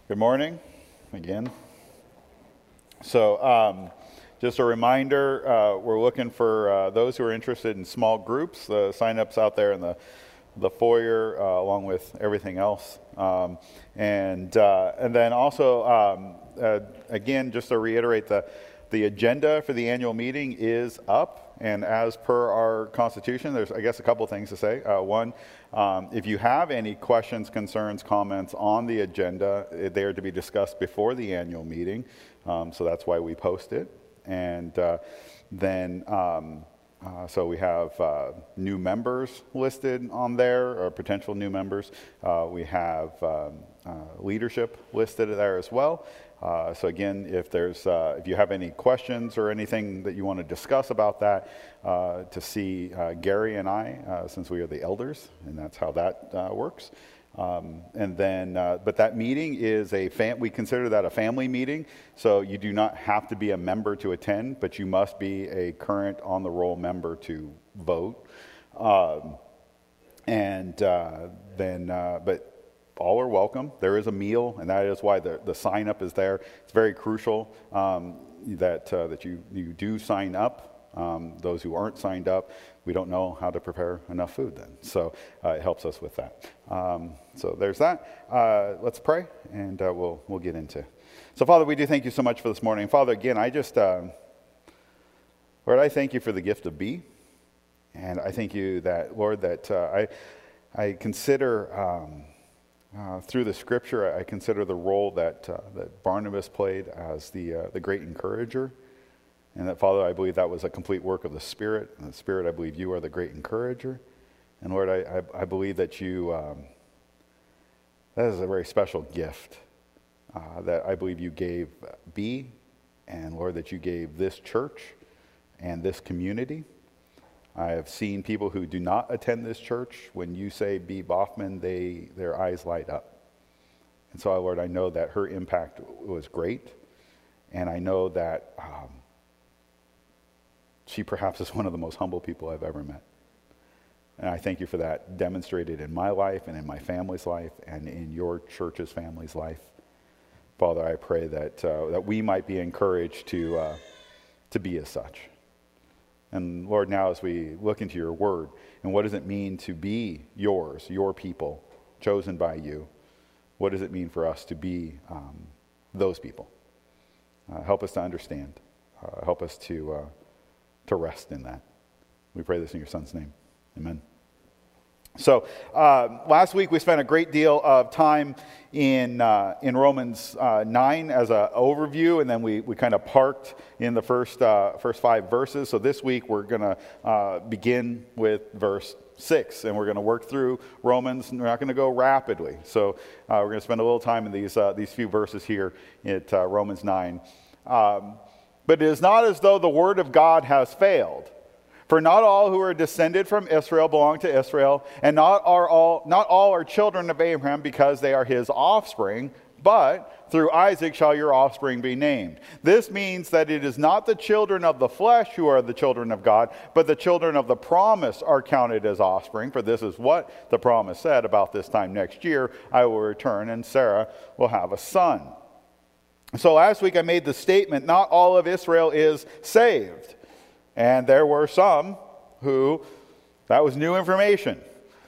Good morning again. So just a reminder, we're looking for those who are interested in small groups. The sign-up's out there in the foyer along with everything else. And then also, again, just to reiterate, the agenda for the annual meeting is up. And as per our Constitution, there's, I guess, a couple things to say. One, if you have any questions, concerns, comments on the agenda, they are to be discussed before the annual meeting. So that's why we post it. And then, so we have new members listed on there, or potential new members. We have leadership listed there as well. So again, if you have any questions or anything that you want to discuss about that, to see Gary and I, since we are the elders, and that's how that works. And then, but that meeting is we consider that a family meeting. So you do not have to be a member to attend, but you must be a current on the roll member to vote. But all are welcome. There is a meal, and that is why the sign up is there. It's very crucial that you do sign up. Those who aren't signed up, we don't know how to prepare enough food then. So it helps us with that. So there's that. Let's pray, and we'll get into it. So Father, we do thank you so much for this morning. Father, again, I just, Lord, I thank you for the gift of B. And I thank you that, Lord, that I consider... through the scripture, I consider the role that Barnabas played as the great encourager. And that, Father, I believe that was a complete work of the Spirit. And the Spirit, I believe you are the great encourager. And Lord, I believe that that is a very special gift that I believe you gave B. And Lord, that you gave this church and this community. I have seen people who do not attend this church. When you say B. Boffman, their eyes light up. And so, Lord, I know that her impact was great. And I know that she perhaps is one of the most humble people I've ever met. And I thank you for that, demonstrated in my life and in my family's life and in your church's family's life. Father, I pray that we might be encouraged to be as such. And Lord, now as we look into your word, and what does it mean to be yours, your people, chosen by you? What does it mean for us to be those people? Help us to understand. Help us to rest in that. We pray this in your Son's name. Amen. So last week we spent a great deal of time in Romans 9 as an overview, and then we kind of parked in the first 5 verses. So this week we're going to begin with verse 6, and we're going to work through Romans. We're not going to go rapidly. So we're going to spend a little time in these few verses here at Romans 9. But it is not as though the word of God has failed. For not all who are descended from Israel belong to Israel, and not all are children of Abraham because they are his offspring, but through Isaac shall your offspring be named. This means that it is not the children of the flesh who are the children of God, but the children of the promise are counted as offspring. For this is what the promise said: about this time next year I will return, and Sarah will have a son. So last week I made the statement, not all of Israel is saved. And there were some who, that was new information.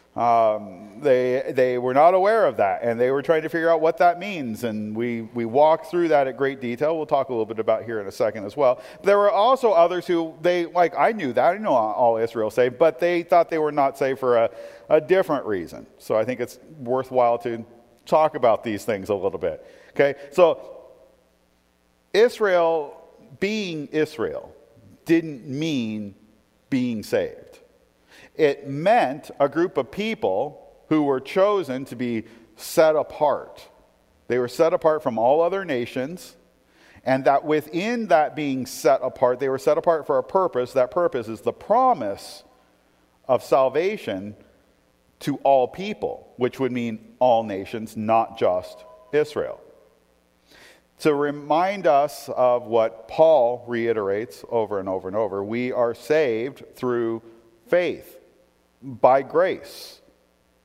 They were not aware of that, and they were trying to figure out what that means. And we walked through that at great detail. We'll talk a little bit about here in a second as well. There were also others who, I knew that. I know all Israel saved, but they thought they were not saved for a different reason. So I think it's worthwhile to talk about these things a little bit. Okay, so Israel being Israel didn't mean being saved. It meant a group of people who were chosen to be set apart. They were set apart from all other nations, and that within that being set apart, they were set apart for a purpose. That purpose is the promise of salvation to all people, which would mean all nations, not just Israel. To remind us of what Paul reiterates over and over and over, we are saved through faith, by grace.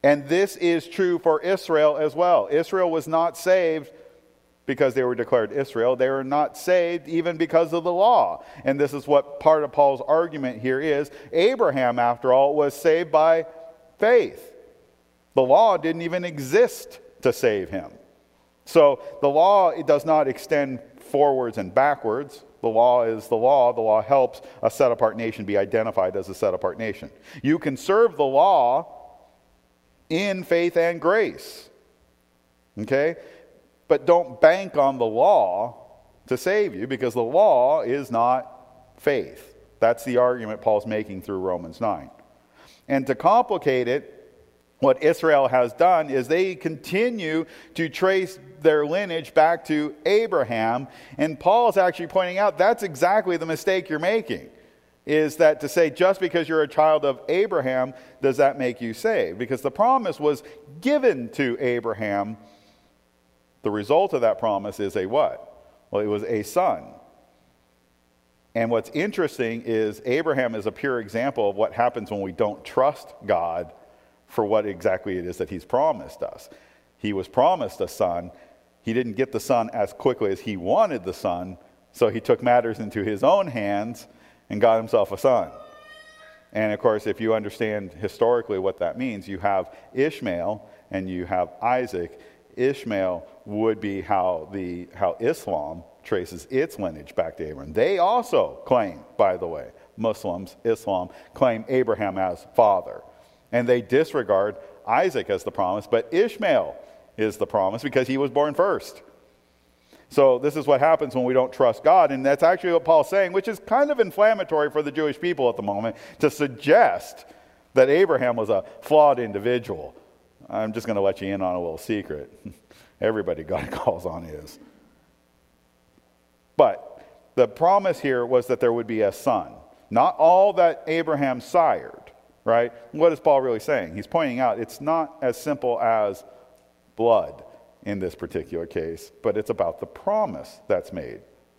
And this is true for Israel as well. Israel was not saved because they were declared Israel. They were not saved even because of the law. And this is what part of Paul's argument here is. Abraham, after all, was saved by faith. The law didn't even exist to save him. So the law, it does not extend forwards and backwards. The law is the law. The law helps a set-apart nation be identified as a set-apart nation. You can serve the law in faith and grace. Okay? But don't bank on the law to save you, because the law is not faith. That's the argument Paul's making through Romans 9. And to complicate it, what Israel has done is they continue to trace their lineage back to Abraham. And Paul is actually pointing out that's exactly the mistake you're making. Is that to say just because you're a child of Abraham, does that make you saved? Because the promise was given to Abraham. The result of that promise is a what? Well, it was a son. And what's interesting is Abraham is a pure example of what happens when we don't trust God for what exactly it is that he's promised us. He was promised a son. He didn't get the son as quickly as he wanted the son, so he took matters into his own hands and got himself a son. And of course, if you understand historically what that means, you have Ishmael and you have Isaac. Ishmael would be how Islam traces its lineage back to Abraham. They also claim, by the way, Muslims, Islam, claim Abraham as father. And they disregard Isaac as the promise, but Ishmael is the promise because he was born first. So this is what happens when we don't trust God, and that's actually what Paul's saying, which is kind of inflammatory for the Jewish people at the moment, to suggest that Abraham was a flawed individual. I'm just going to let you in on a little secret. Everybody God calls on is. But the promise here was that there would be a son. Not all that Abraham sired. Right? What is Paul really saying? He's pointing out it's not as simple as blood in this particular case, but it's about the promise that's made.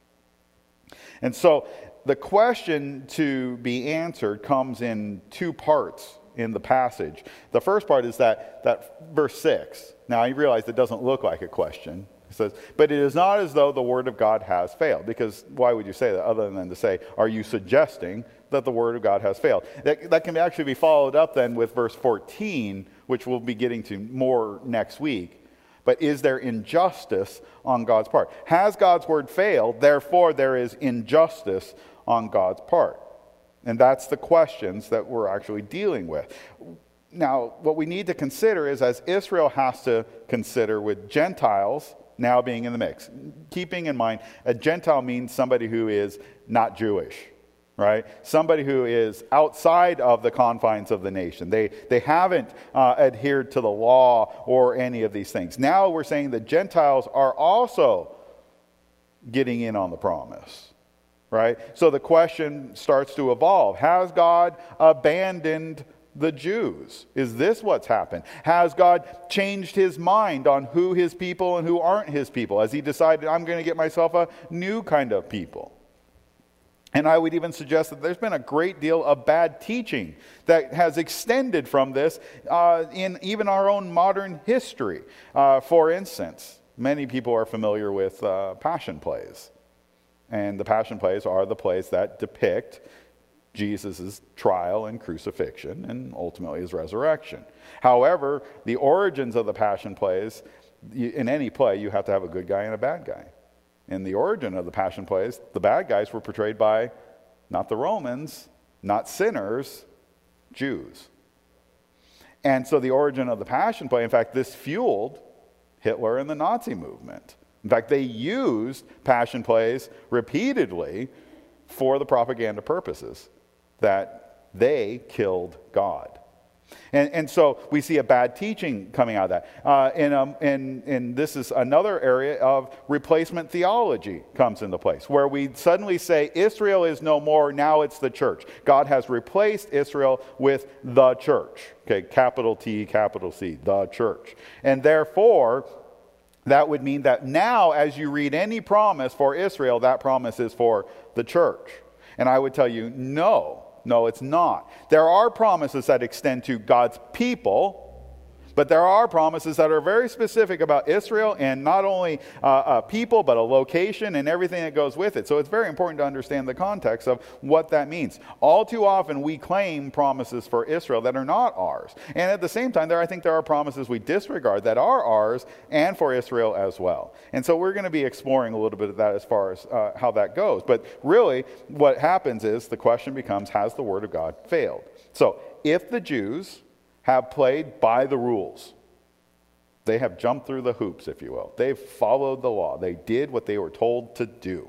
And so the question to be answered comes in two parts in the passage. The first part is that verse 6. Now, I realize it doesn't look like a question. It says, but it is not as though the word of God has failed. Because why would you say that other than to say, are you suggesting that the word of God has failed? That can actually be followed up then with verse 14, which we'll be getting to more next week. But is there injustice on God's part? Has God's word failed? Therefore, there is injustice on God's part. And that's the questions that we're actually dealing with. Now, what we need to consider is, as Israel has to consider with Gentiles now being in the mix, keeping in mind, a Gentile means somebody who is not Jewish, right? Somebody who is outside of the confines of the nation. They haven't adhered to the law or any of these things. Now we're saying that Gentiles are also getting in on the promise, right? So the question starts to evolve. Has God abandoned the Jews? Is this what's happened? Has God changed his mind on who his people and who aren't his people? Has he decided, I'm going to get myself a new kind of people? And I would even suggest that there's been a great deal of bad teaching that has extended from this in even our own modern history. For instance, many people are familiar with passion plays. And the passion plays are the plays that depict Jesus' trial and crucifixion and ultimately his resurrection. However, the origins of the passion plays, in any play, you have to have a good guy and a bad guy. In the origin of the passion plays, the bad guys were portrayed by not the Romans, not sinners, Jews. And so the origin of the passion play, in fact, this fueled Hitler and the Nazi movement. In fact, they used passion plays repeatedly for the propaganda purposes that they killed God. And so we see a bad teaching coming out of that. And this is another area of replacement theology comes into place, where we suddenly say Israel is no more, now it's the church. God has replaced Israel with the church. Okay, capital T, capital C, the church. And therefore, that would mean that now as you read any promise for Israel, that promise is for the church. And I would tell you, no, it's not. There are promises that extend to God's people, But there are promises that are very specific about Israel, and not only people, but a location and everything that goes with it. So it's very important to understand the context of what that means. All too often we claim promises for Israel that are not ours. And at the same time, I think there are promises we disregard that are ours and for Israel as well. And so we're going to be exploring a little bit of that as far as how that goes. But really, what happens is the question becomes, has the Word of God failed? So if the Jews have played by the rules, they have jumped through the hoops, if you will. They've followed the law. They did what they were told to do.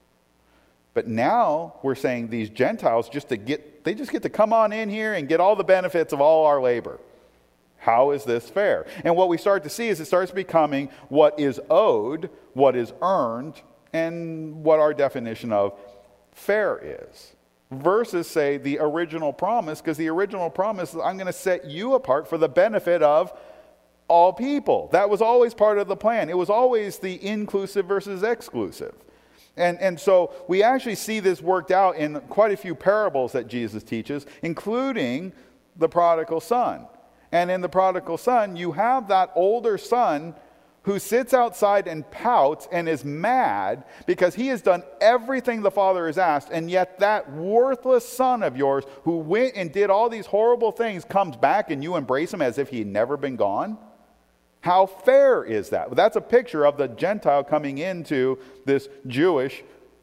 But now we're saying these Gentiles just get to come on in here and get all the benefits of all our labor. How is this fair? And what we start to see is it starts becoming what is owed, what is earned, and what our definition of fair is. Versus, say, the original promise, because the original promise is, I'm going to set you apart for the benefit of all people. That was always part of the plan. It was always the inclusive versus exclusive. And so we actually see this worked out in quite a few parables that Jesus teaches, including the prodigal son. And in the prodigal son, you have that older son who sits outside and pouts and is mad because he has done everything the father has asked, and yet that worthless son of yours who went and did all these horrible things comes back and you embrace him as if he had never been gone? How fair is that? That's a picture of the Gentile coming into this Jewish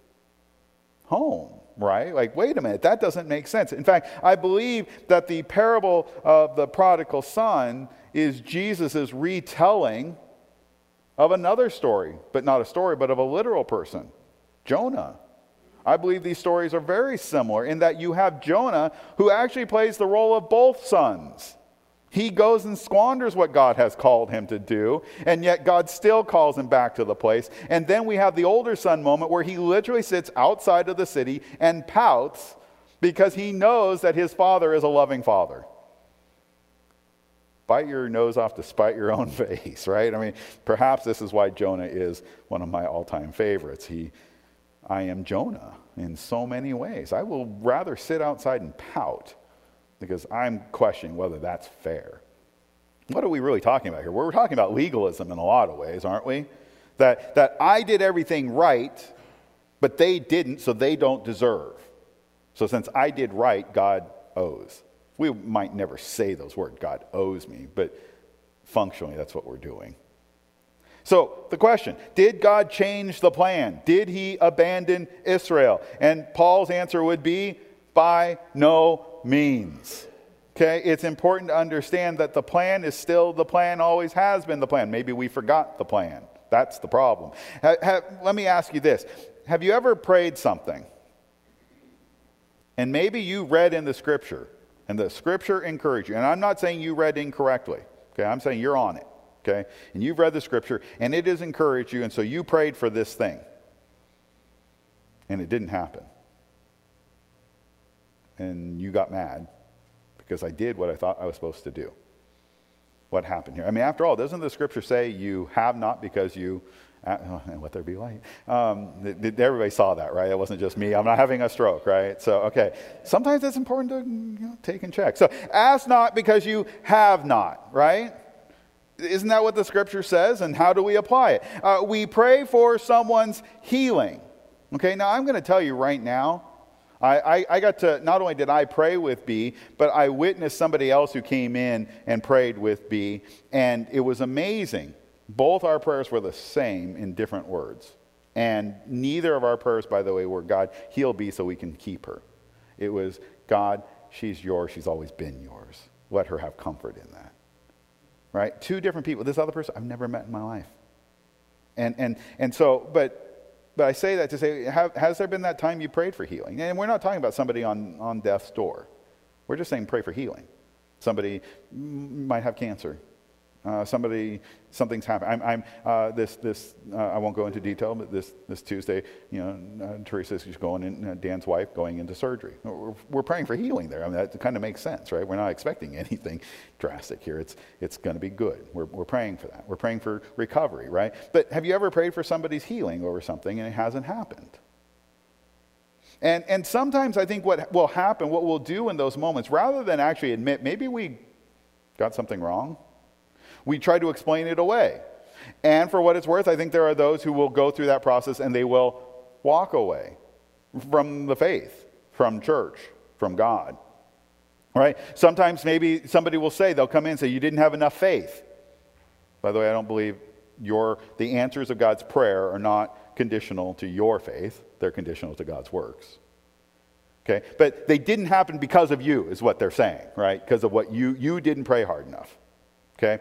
home, right? Like, wait a minute, that doesn't make sense. In fact, I believe that the parable of the prodigal son is Jesus' retelling of another story, but not a story, but of a literal person, Jonah. I believe these stories are very similar in that you have Jonah who actually plays the role of both sons. He goes and squanders what God has called him to do, and yet God still calls him back to the place. And then we have the older son moment where he literally sits outside of the city and pouts because he knows that his father is a loving father. Bite your nose off to spite your own face, right? I mean, perhaps this is why Jonah is one of my all-time favorites. I am Jonah in so many ways. I will rather sit outside and pout because I'm questioning whether that's fair. What are we really talking about here? We're talking about legalism in a lot of ways, aren't we? That I did everything right, but they didn't, so they don't deserve. So since I did right, God owes. We might never say those words, God owes me, but functionally that's what we're doing. So the question, did God change the plan? Did he abandon Israel? And Paul's answer would be, by no means. Okay, it's important to understand that the plan is still the plan, always has been the plan. Maybe we forgot the plan. That's the problem. Let me ask you this. Have you ever prayed something? And maybe you read in the scripture, and the scripture encouraged you. And I'm not saying you read incorrectly. Okay, I'm saying you're on it. Okay, and you've read the scripture, and it has encouraged you, and so you prayed for this thing. And it didn't happen. And you got mad because I did what I thought I was supposed to do. What happened here? I mean, after all, doesn't the scripture say you have not because you... and let there be light. Everybody saw that, right? It wasn't just me. I'm not having a stroke, right? So, okay. Sometimes it's important to take and check. So, ask not because you have not, right? Isn't that what the scripture says? And how do we apply it? We pray for someone's healing. Okay, now I'm going to tell you right now, I got to, not only did I pray with B, but I witnessed somebody else who came in and prayed with B, and it was amazing. Both our prayers were the same in different words. And neither of our prayers, by the way, were, God, heal B so we can keep her. It was, God, she's yours. She's always been yours. Let her have comfort in that. Right? Two different people. This other person I've never met in my life. And so, but I say that to say, has there been that time you prayed for healing? And we're not talking about somebody on death's door. We're just saying pray for healing. Somebody might have cancer. Something's happened. I won't go into detail, but this Tuesday, Teresa's going in, Dan's wife going into surgery. We're praying for healing there. I mean, that kind of makes sense, right? We're not expecting anything drastic here. It's going to be good. We're praying for that. We're praying for recovery, right? But have you ever prayed for somebody's healing over something and it hasn't happened? And sometimes I think what will happen, what we'll do in those moments, rather than actually admit maybe we got something wrong, We try to explain it away. And for what it's worth, I think there are those who will go through that process and they will walk away from the faith, from church, from God. Right? Sometimes maybe somebody will say, they'll come in and say, you didn't have enough faith. By the way, I don't believe the answers of God's prayer are not conditional to your faith. They're conditional to God's works. Okay? But they didn't happen because of you, is what they're saying, right? Because of what you didn't pray hard enough. Okay?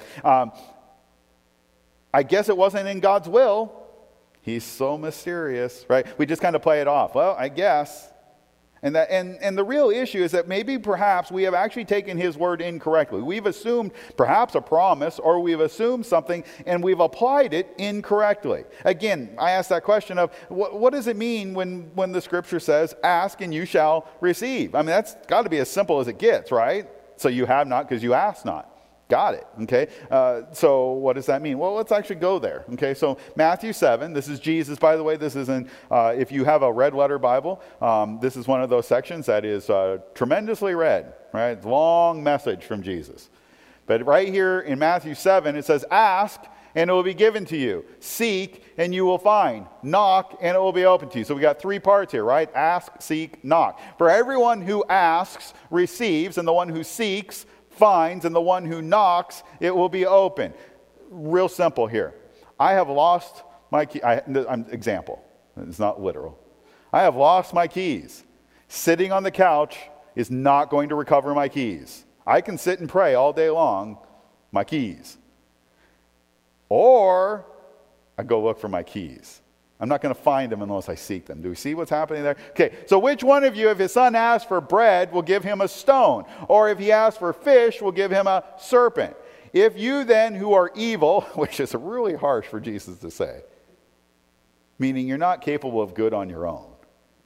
I guess it wasn't in God's will. He's so mysterious, right? We just kind of play it off. Well, I guess. And the real issue is that maybe perhaps we have actually taken his word incorrectly. We've assumed perhaps a promise, or we've assumed something and we've applied it incorrectly. Again, I ask that question of what does it mean when the scripture says, ask and you shall receive? I mean, that's got to be as simple as it gets, right? So you have not because you ask not. Got it, okay? So what does that mean? Well, let's actually go there, okay? So Matthew 7, this is Jesus. By the way, this isn't, if you have a red letter Bible, this is one of those sections that is tremendously read, right? It's a long message from Jesus. But right here in Matthew 7, it says, ask and it will be given to you. Seek and you will find. Knock and it will be open to you. So we got three parts here, right? Ask, seek, knock. For everyone who asks receives, and the one who seeks finds, and the one who knocks, it will be open. Real simple here. I have lost my key. Example. It's not literal. I have lost my keys. Sitting on the couch is not going to recover my keys. I can sit and pray all day long, my keys. Or I go look for my keys. I'm not going to find them unless I seek them. Do we see what's happening there? Okay, so which one of you, if his son asks for bread, will give him a stone? Or if he asks for fish, will give him a serpent? If you then, who are evil, which is really harsh for Jesus to say, meaning you're not capable of good on your own,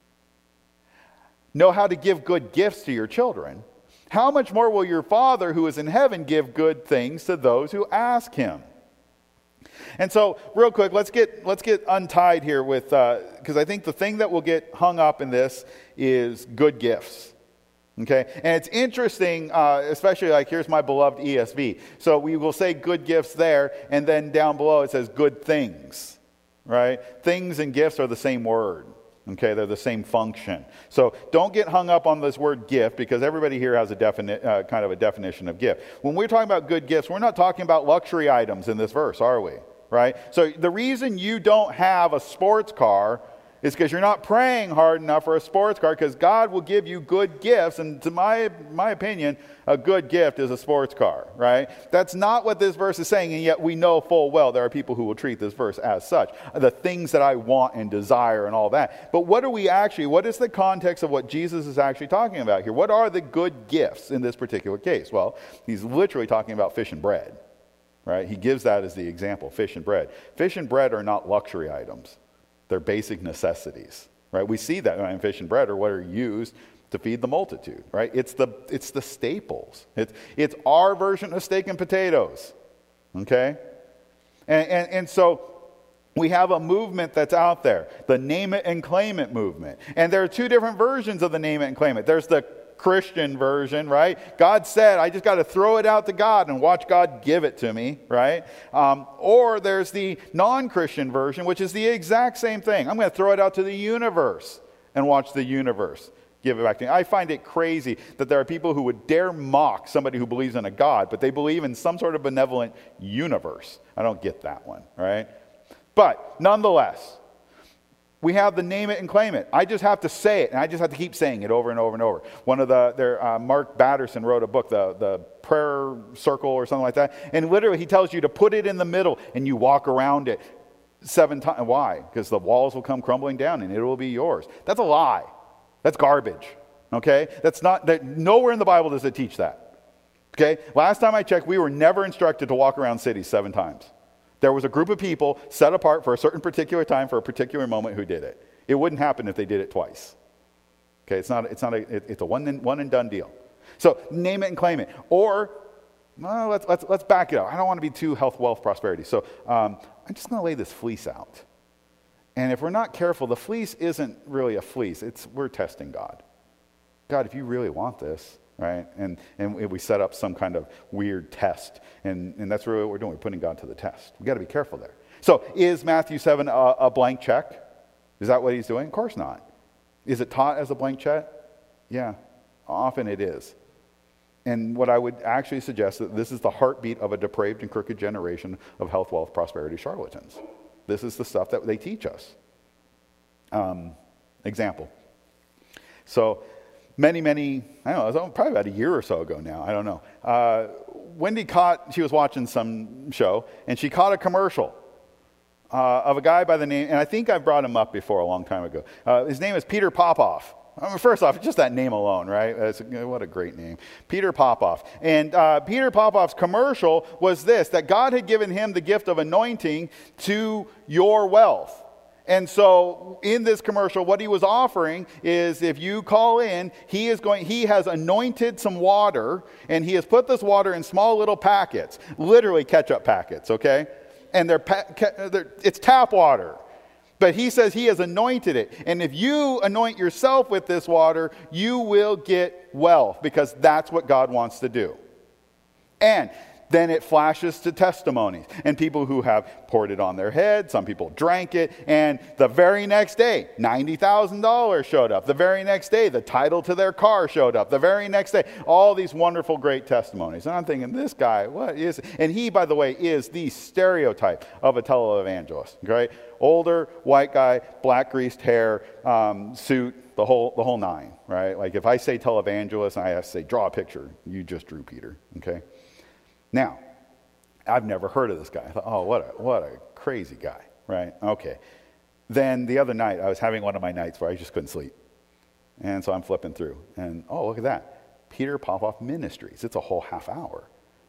know how to give good gifts to your children, how much more will your Father who is in heaven give good things to those who ask him? And so, real quick, let's get untied here with, because I think the thing that will get hung up in this is good gifts. Okay? And it's interesting, especially like here's my beloved ESV. So we will say good gifts there, and then down below it says good things. Right? Things and gifts are the same word. Okay, they're the same function. So don't get hung up on this word gift, because everybody here has a kind of a definition of gift. When we're talking about good gifts, we're not talking about luxury items in this verse, are we? Right? So the reason you don't have a sports car is because you're not praying hard enough for a sports car, because God will give you good gifts, and to my opinion, a good gift is a sports car, right? That's not what this verse is saying, and yet we know full well there are people who will treat this verse as such. The things that I want and desire and all that. But what is the context of what Jesus is actually talking about here? What are the good gifts in this particular case? Well, he's literally talking about fish and bread, right? He gives that as the example, fish and bread. Fish and bread are not luxury items. They're basic necessities, right? We see that in fish and bread are what are used to feed the multitude, right? It's the staples. It's our version of steak and potatoes, okay? And so we have a movement that's out there, the name it and claim it movement. And there are two different versions of the name it and claim it. There's the Christian version, right? God said, I just got to throw it out to God and watch God give it to me, right? Or there's the non-Christian version, which is the exact same thing. I'm going to throw it out to the universe and watch the universe give it back to me. I find it crazy that there are people who would dare mock somebody who believes in a God, but they believe in some sort of benevolent universe. I don't get that one, right? But nonetheless, we have the name it and claim it. I just have to say it, and I just have to keep saying it over and over and over. One of Mark Batterson wrote a book, the Prayer Circle or something like that, and literally he tells you to put it in the middle, and you walk around it 7 times. Why? Because the walls will come crumbling down, and it will be yours. That's a lie. That's garbage. Okay? Nowhere in the Bible does it teach that. Okay? Last time I checked, we were never instructed to walk around cities 7 times. There was a group of people set apart for a certain particular time for a particular moment who did it. It wouldn't happen if they did it twice. Okay, it's a one and done deal. So name it and claim it. Or let's back it up. I don't want to be too health, wealth, prosperity. So I'm just going to lay this fleece out. And if we're not careful, the fleece isn't really a fleece. We're testing God. God, if you really want this, right? And we set up some kind of weird test. And that's really what we're doing. We're putting God to the test. We've got to be careful there. So is Matthew 7 a blank check? Is that what he's doing? Of course not. Is it taught as a blank check? Yeah, often it is. And what I would actually suggest that this is the heartbeat of a depraved and crooked generation of health, wealth, prosperity charlatans. This is the stuff that they teach us. Example. So many, I don't know, it was probably about a year or so ago now, I don't know. Wendy she was watching some show, and she caught a commercial of a guy by the name, and I think I've brought him up before a long time ago. His name is Peter Popoff. I mean, first off, just that name alone, right? What a great name. Peter Popoff. And Peter Popoff's commercial was this, that God had given him the gift of anointing to your wealth. And so in this commercial, what he was offering is if you call in, he has anointed some water, and he has put this water in small little packets, literally ketchup packets, okay? And it's tap water. But he says he has anointed it. And if you anoint yourself with this water, you will get wealth, because that's what God wants to do. And then it flashes to testimonies and people who have poured it on their head. Some people drank it, and the very next day, $90,000 showed up. The very next day, the title to their car showed up. The very next day, all these wonderful, great testimonies. And I'm thinking, this guy, what is it? And he, by the way, is the stereotype of a televangelist, right? Older, white guy, black greased hair, suit, the whole nine, right? Like if I say televangelist, I have to say, draw a picture. You just drew Peter, okay? Now, I've never heard of this guy. I thought, oh, what a crazy guy, right? Okay. Then the other night, I was having one of my nights where I just couldn't sleep. And so I'm flipping through, and oh, look at that. Peter Popoff Ministries. It's a whole half hour.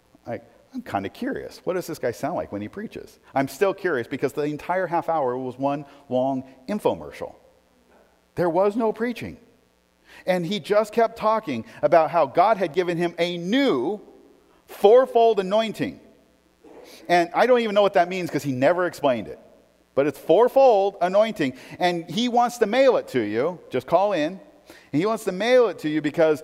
I'm kind of curious. What does this guy sound like when he preaches? I'm still curious because the entire half hour was one long infomercial. There was no preaching. And he just kept talking about how God had given him a new fourfold anointing. And I don't even know what that means because he never explained it. But it's fourfold anointing. And he wants to mail it to you. Just call in. And he wants to mail it to you because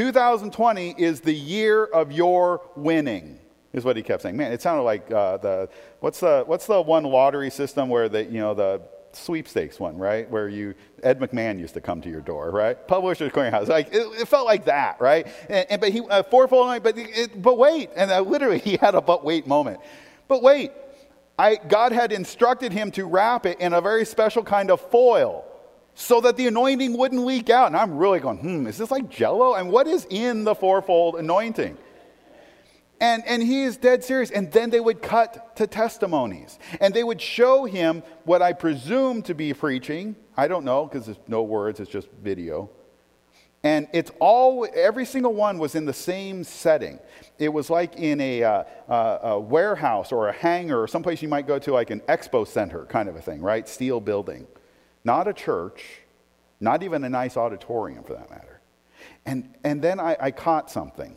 2020 is the year of your winning, is what he kept saying. Man, it sounded like what's the one lottery system where the sweepstakes one, right? Where Ed McMahon used to come to your door, right? Publishers Clearinghouse. Like it felt like that, right? But he fourfold, but wait, and literally he had a but wait moment. But wait, God had instructed him to wrap it in a very special kind of foil so that the anointing wouldn't leak out. And I'm really going, is this like Jell-O? And what is in the fourfold anointing? And he is dead serious. And then they would cut to testimonies. And they would show him what I presume to be preaching. I don't know, because there's no words, it's just video. And every single one was in the same setting. It was like in a warehouse or a hangar or someplace you might go to, like an expo center kind of a thing, right? Steel building. Not a church, not even a nice auditorium for that matter. And then I caught something.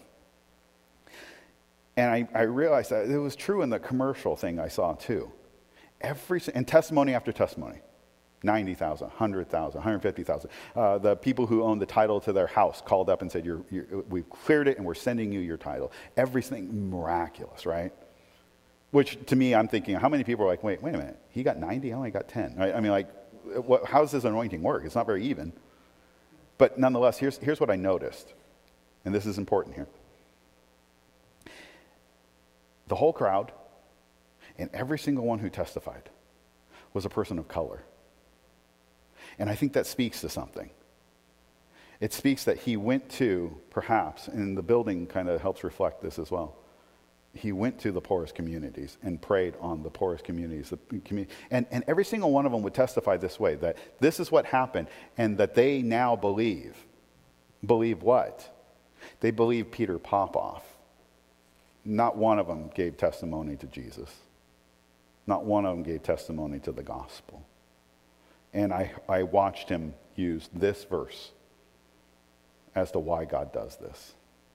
And I realized that it was true in the commercial thing I saw too. And testimony after testimony. 90,000, 100,000, 150,000. The people who owned the title to their house called up and said, we've cleared it and we're sending you your title. Everything miraculous, right? Which to me, I'm thinking, how many people are like, wait a minute, he got 90, I only got 10. Right? I mean, like, how does this anointing work? It's not very even. But nonetheless, here's what I noticed. And this is important here. The whole crowd and every single one who testified was a person of color. And I think that speaks to something. It speaks that he went to, perhaps, and the building kind of helps reflect this as well. He went to the poorest communities and prayed on the poorest communities. And every single one of them would testify this way, that this is what happened, and that they now believe. Believe what? They believe Peter Popoff. Not one of them gave testimony to Jesus. Not one of them gave testimony to the gospel. And I watched him use this verse as to why God does this.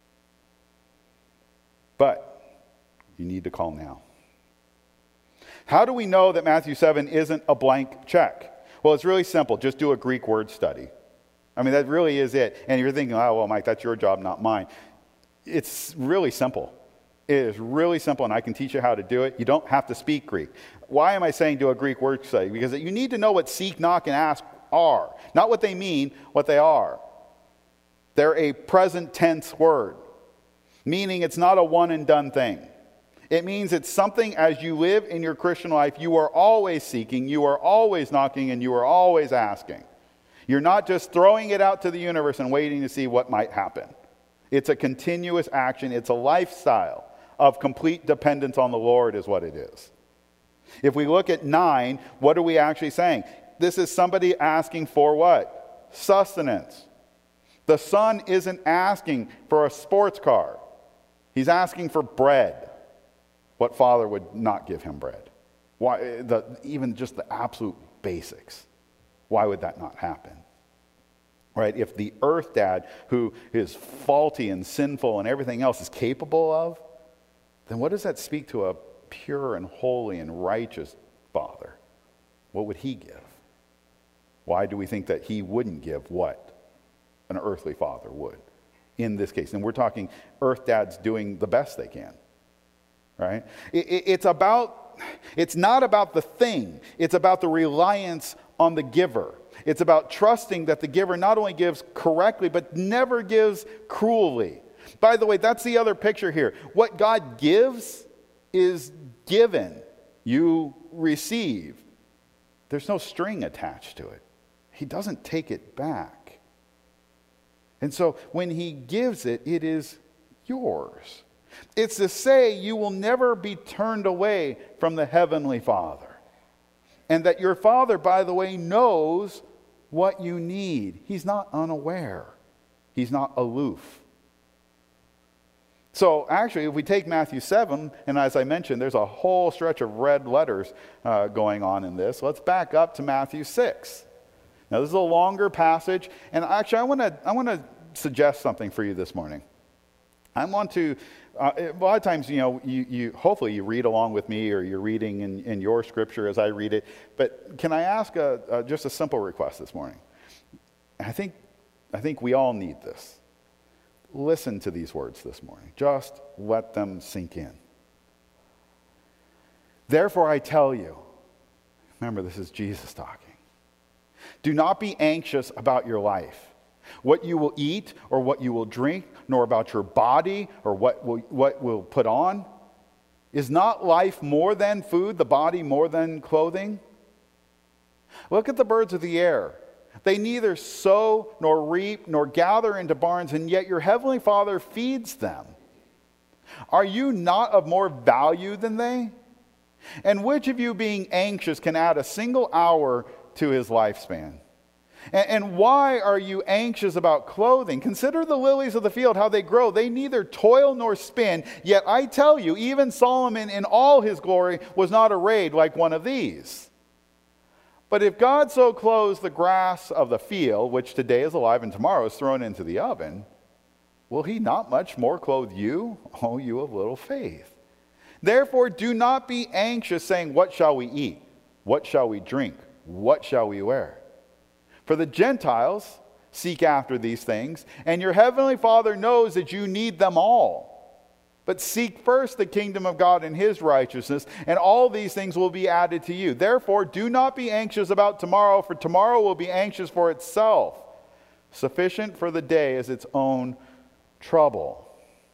But you need to call now. How do we know that Matthew 7 isn't a blank check? Well, it's really simple. Just do a Greek word study. I mean, that really is it. And you're thinking, oh, well, Mike, that's your job, not mine. It's really simple. It is really simple, and I can teach you how to do it. You don't have to speak Greek. Why am I saying do a Greek word study? Because you need to know what seek, knock, and ask are. Not what they mean, what they are. They're a present tense word, meaning it's not a one and done thing. It means it's something as you live in your Christian life, you are always seeking, you are always knocking, and you are always asking. You're not just throwing it out to the universe and waiting to see what might happen. It's a continuous action. It's a lifestyle of complete dependence on the Lord is what it is. If we look at 9, what are we actually saying? This is somebody asking for what? Sustenance. The son isn't asking for a sports car. He's asking for bread. What father would not give him bread? Why? Even just the absolute basics. Why would that not happen? Right? If the earth dad, who is faulty and sinful and everything else, is capable of, then what does that speak to a pure and holy and righteous father? What would he give? Why do we think that he wouldn't give what an earthly father would in this case? And we're talking earth dads doing the best they can. Right? It's not about the thing. It's about the reliance on the giver. It's about trusting that the giver not only gives correctly, but never gives cruelly. By the way, that's the other picture here. What God gives is given. You receive. There's no string attached to it. He doesn't take it back. And so when he gives it, it is yours. It's to say you will never be turned away from the Heavenly Father. And that your Father, by the way, knows what you need. He's not unaware. He's not aloof. So actually, if we take Matthew 7, and as I mentioned, there's a whole stretch of red letters going on in this. Let's back up to Matthew 6. Now, this is a longer passage, and actually, I want to suggest something for you this morning. I want to, a lot of times, you hopefully you read along with me, or you're reading in your scripture as I read it. But can I ask just a simple request this morning? I think we all need this. Listen to these words this morning. Just let them sink in. Therefore, I tell you, remember, this is Jesus talking. Do not be anxious about your life, what you will eat or what you will drink, nor about your body or what will put on. Is not life more than food, the body more than clothing? Look at the birds of the air. They neither sow nor reap nor gather into barns, and yet your heavenly Father feeds them. Are you not of more value than they? And which of you, being anxious, can add a single hour to his lifespan? And why are you anxious about clothing? Consider the lilies of the field, how they grow. They neither toil nor spin. Yet I tell you, even Solomon in all his glory was not arrayed like one of these. But if God so clothes the grass of the field, which today is alive and tomorrow is thrown into the oven, will he not much more clothe you, O you of little faith? Therefore do not be anxious, saying, what shall we eat? What shall we drink? What shall we wear? For the Gentiles seek after these things, and your heavenly Father knows that you need them all. But seek first the kingdom of God and his righteousness, and all these things will be added to you. Therefore, do not be anxious about tomorrow, for tomorrow will be anxious for itself. Sufficient for the day is its own trouble.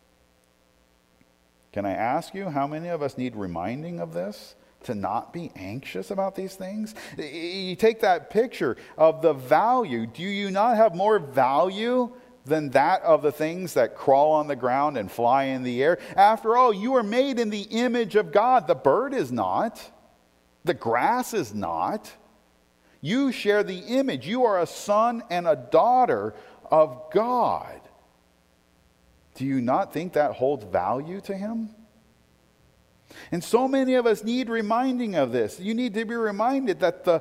Can I ask you, how many of us need reminding of this? To not be anxious about these things? You take that picture of the value. Do you not have more value than that of the things that crawl on the ground and fly in the air? After all, you are made in the image of God. The bird is not. The grass is not. You share the image. You are a son and a daughter of God. Do you not think that holds value to him? And so many of us need reminding of this. You need to be reminded that the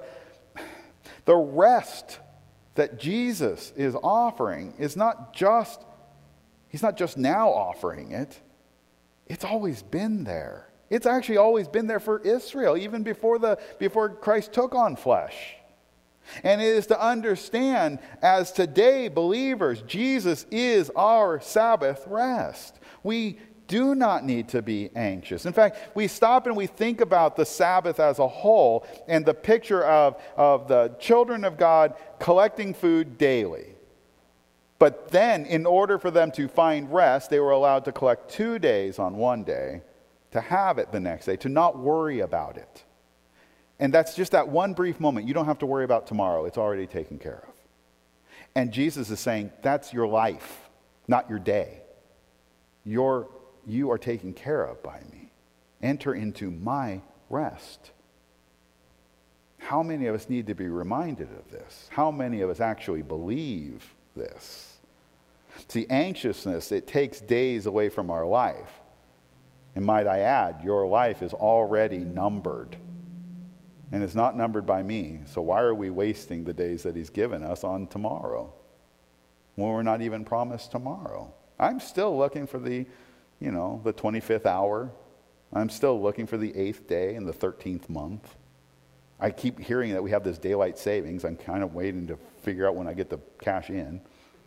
rest that Jesus is offering is not just, he's not just now offering it. It's always been there. It's actually always been there for Israel, even before Christ took on flesh. And it is to understand, as today believers, Jesus is our Sabbath rest. We do not need to be anxious. In fact, we stop and we think about the Sabbath as a whole and the picture of the children of God collecting food daily. But then, in order for them to find rest, they were allowed to collect 2 days on one day, to have it the next day, to not worry about it. And that's just that one brief moment. You don't have to worry about tomorrow. It's already taken care of. And Jesus is saying, that's your life, not your day. You are taken care of by me. Enter into my rest. How many of us need to be reminded of this? How many of us actually believe this? See, anxiousness, it takes days away from our life. And might I add, your life is already numbered. And it's not numbered by me. So why are we wasting the days that he's given us on tomorrow, when we're not even promised tomorrow? I'm still looking for the 25th hour. I'm still looking for the 8th day in the 13th month. I keep hearing that we have this daylight savings. I'm kind of waiting to figure out when I get the cash in.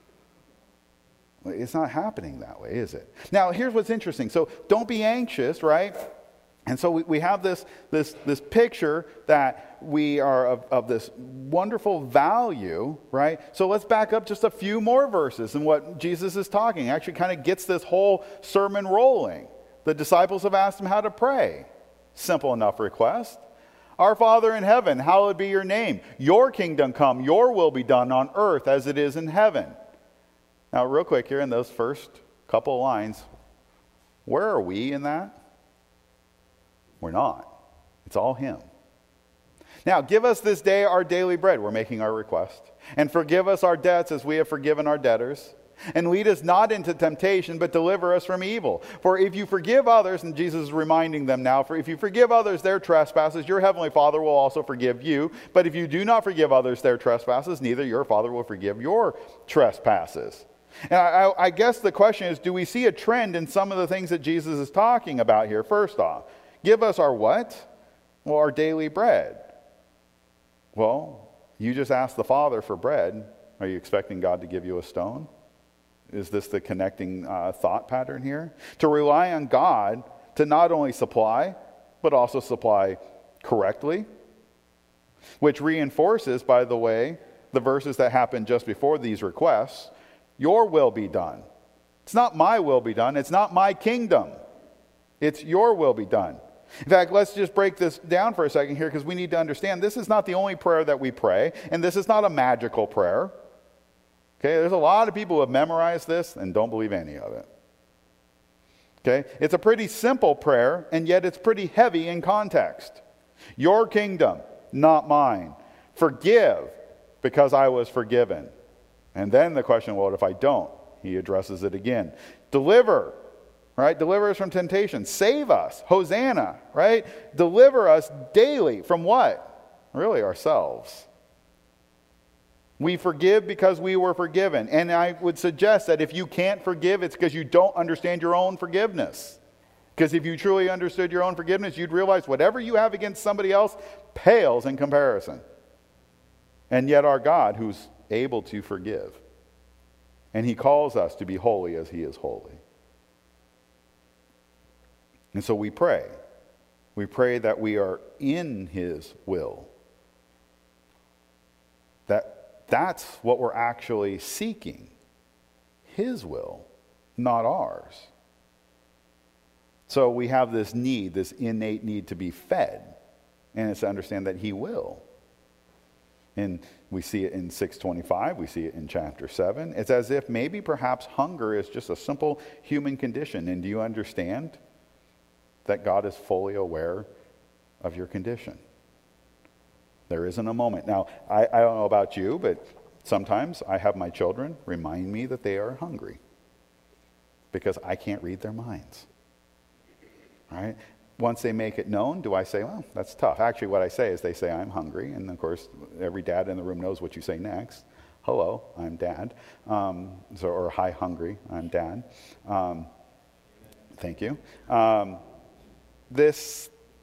It's not happening that way, is it? Now, here's what's interesting. So don't be anxious, right? And so we have this picture that we are of this wonderful value, right? So let's back up just a few more verses and what Jesus is talking. Actually kind of gets this whole sermon rolling. The disciples have asked him how to pray. Simple enough request. Our Father in heaven, hallowed be your name. Your kingdom come, your will be done on earth as it is in heaven. Now, real quick here in those first couple of lines, where are we in that? We're not. It's all him. Now, give us this day our daily bread. We're making our request. And forgive us our debts as we have forgiven our debtors. And lead us not into temptation, but deliver us from evil. For if you forgive others, and Jesus is reminding them now, for if you forgive others their trespasses, your heavenly Father will also forgive you. But if you do not forgive others their trespasses, neither your Father will forgive your trespasses. And I guess the question is, do we see a trend in some of the things that Jesus is talking about here? First off, give us our what? Well, our daily bread. Well, you just asked the Father for bread. Are you expecting God to give you a stone? Is this the connecting thought pattern here? To rely on God to not only supply, but also supply correctly, which reinforces, by the way, the verses that happened just before these requests. Your will be done. It's not my will be done. It's not my kingdom. It's your will be done. In fact, let's just break this down for a second here, because we need to understand this is not the only prayer that we pray, and this is not a magical prayer. Okay, there's a lot of people who have memorized this and don't believe any of it. Okay, it's a pretty simple prayer, and yet it's pretty heavy in context. Your kingdom, not mine. Forgive, because I was forgiven. And then the question, well, what if I don't? He addresses it again. Deliver, right? Deliver us from temptation. Save us. Hosanna, right? Deliver us daily from what? Really, ourselves. We forgive because we were forgiven. And I would suggest that if you can't forgive, it's because you don't understand your own forgiveness. Because if you truly understood your own forgiveness, you'd realize whatever you have against somebody else pales in comparison. And yet our God, who's able to forgive, and he calls us to be holy as he is holy. And so we pray. We pray that we are in his will. That's what we're actually seeking. His will, not ours. So we have this need, this innate need to be fed. And it's to understand that he will. And we see it in 6:25. We see it in chapter 7. It's as if maybe perhaps hunger is just a simple human condition. And do you understand that God is fully aware of your condition? There isn't a moment. Now, I don't know about you, but sometimes I have my children remind me that they are hungry because I can't read their minds. Right? Once they make it known, do I say, well, that's tough? Actually, what I say is they say, I'm hungry. And, of course, every dad in the room knows what you say next. Hello, I'm dad. Or hi, hungry, I'm dad. Thank you. This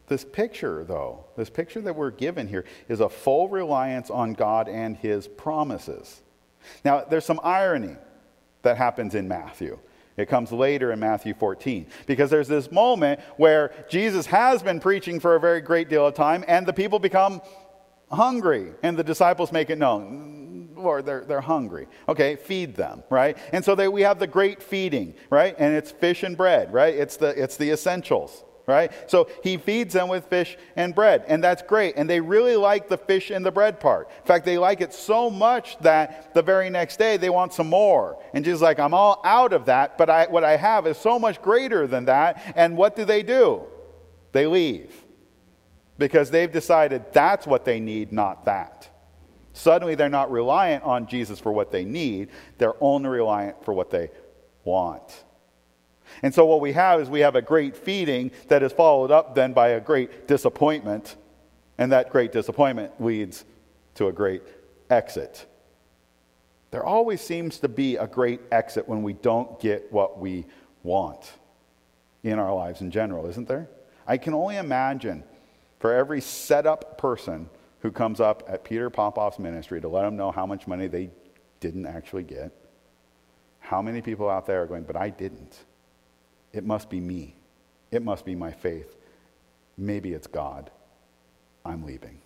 This picture, though, this picture that we're given here is a full reliance on God and his promises. Now, there's some irony that happens in Matthew. It comes later in Matthew 14, because there's this moment where Jesus has been preaching for a very great deal of time, and the people become hungry, and the disciples make it known. Lord, they're hungry. Okay, feed them, right? And so we have the great feeding, right? And it's fish and bread, right? It's the essentials, right? So he feeds them with fish and bread, and that's great. And they really like the fish and the bread part. In fact, they like it so much that the very next day they want some more. And Jesus is like, I'm all out of that, but what I have is so much greater than that. And what do? They leave. Because they've decided that's what they need, not that. Suddenly they're not reliant on Jesus for what they need. They're only reliant for what they want. And so what we have is a great feeding that is followed up then by a great disappointment. And that great disappointment leads to a great exit. There always seems to be a great exit when we don't get what we want in our lives in general, isn't there? I can only imagine for every set-up person who comes up at Peter Popoff's ministry to let them know how much money they didn't actually get, how many people out there are going, but I didn't. It must be me. It must be my faith. Maybe it's God. I'm leaving.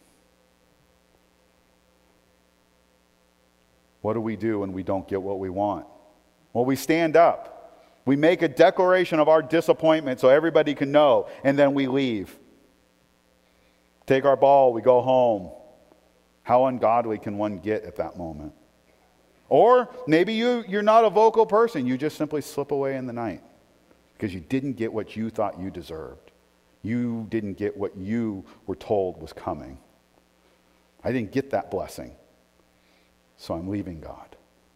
What do we do when we don't get what we want? Well, we stand up. We make a declaration of our disappointment so everybody can know, and then we leave. Take our ball, we go home. How ungodly can one get at that moment? Or maybe you're not a vocal person. You just simply slip away in the night because you didn't get what you thought you deserved. You didn't get what you were told was coming. I didn't get that blessing, so I'm leaving God.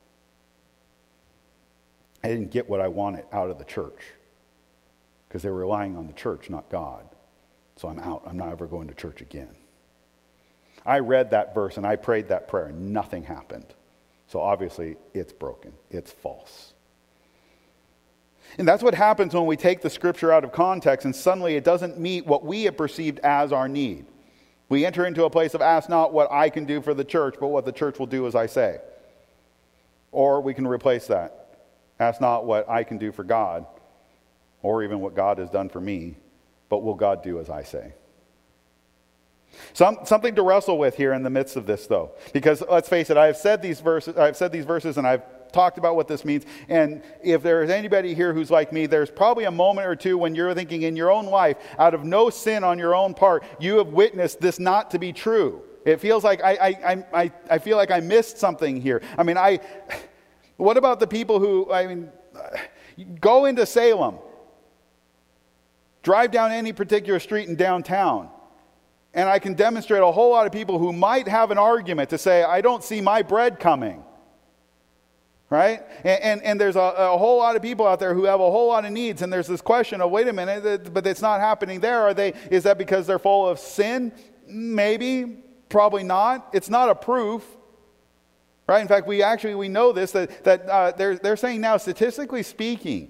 I didn't get what I wanted out of the church because they were relying on the church, not God. So I'm out. I'm not ever going to church again. I read that verse and I prayed that prayer and nothing happened. So obviously it's broken. It's false. And that's what happens when we take the scripture out of context and suddenly it doesn't meet what we have perceived as our need. We enter into a place of ask not what I can do for the church, but what the church will do as I say. Or we can replace that. Ask not what I can do for God, or even what God has done for me, but will God do as I say? Something to wrestle with here in the midst of this, though, because let's face it, I've said these verses, and I've talked about what this means. And if there is anybody here who's like me, there's probably a moment or two when you're thinking in your own life, out of no sin on your own part, you have witnessed this not to be true. It feels like I feel like I missed something here. What about the people who go into Salem? Drive down any particular street in downtown, and I can demonstrate a whole lot of people who might have an argument to say, I don't see my bread coming. Right? And there's a whole lot of people out there who have a whole lot of needs, and there's this question of, wait a minute, but it's not happening there. Is that because they're full of sin? Maybe, probably not. It's not a proof. Right? In fact, we know this, that they're saying now, statistically speaking,